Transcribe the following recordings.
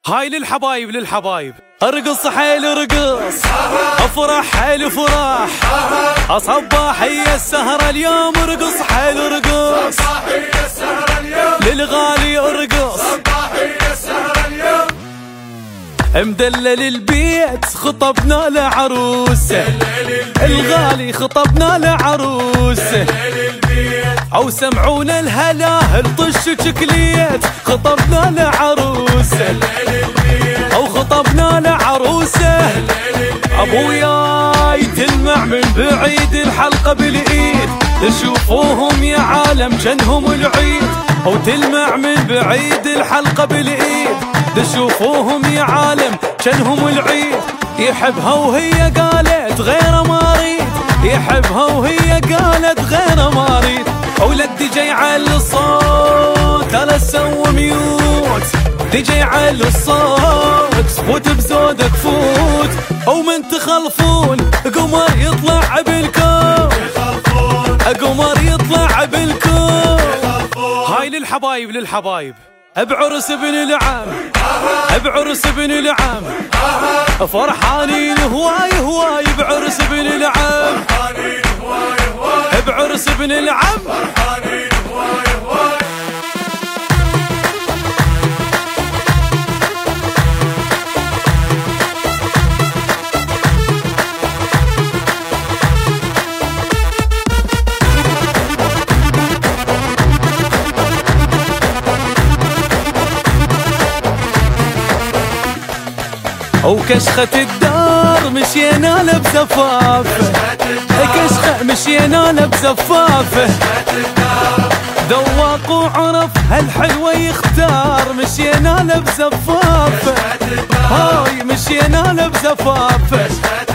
هاي للحبايب للحبايب، ارقص حيل ارقص، افرح حيل فرح، اصبح هي السهرة اليوم، ارقص حيل ارقص، للغالي ارقص، مدلل البيت خطبنا لعروسه، الغالي خطبنا لعروسه، او سمعونا الهلاهل طش شكليت، خطبنا لعروسه او خطبنا لعروسه، ابوياي تلمع من بعيد الحلقه بالايد، تشوفوهم يا عالم جنهم العيد، او تلمع من بعيد الحلقه بالايد، تشوفوهم يا عالم جنهم العيد، يحبها وهي قالت غير ما اريد، يحبها وهي قالت غير ما اريد، ولد دي على الصوت انا اسوي ميوت، دي على الصوت فوت بزودك فوت، او من تخلفون قمر يطلع بالكون، قمر يطلع بالكون. هاي للحبايب للحبايب، بعرس ابن العم، بعرس ابن العم، فرحانين هواي هواي بعرس ابن العم، بعرس ابن العم. وكشخة الدار مشينا له بزفافه، كشخة مشينا له بزفافه، ذواق وعرف هالحلوة يختار، مشينا له بزفافه، هاي مشينا له بزفافه،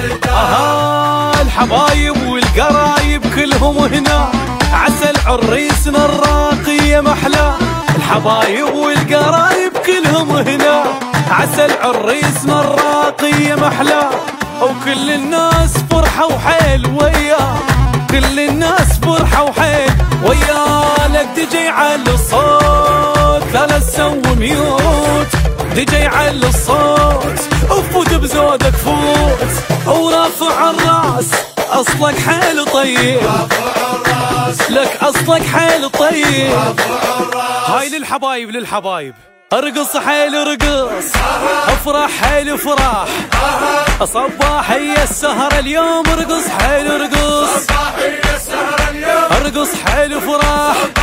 الحبايب والقرايب كلهم هنا، عسى العريسنا الراقية محلى، الحبايب والقرايب كلهم هنا، عسى العريسنا الراقية محلى، وكل الناس فرحة وحيل وياه، كل الناس فرحة وحيل وياه، لك دجي على الصوت لا تسوي ميوت، دجي على الصوت وفوت بزودك فوت، ورافع الراس اصلك حيل طيب، لك اصلك حيل طيب. هاي للحبايب للحبايب، ارقص حيل ارقص، افرح حيل فرح، صباح هي السهرة اليوم، ارقص حيل ارقص، ارقص حيل فرح.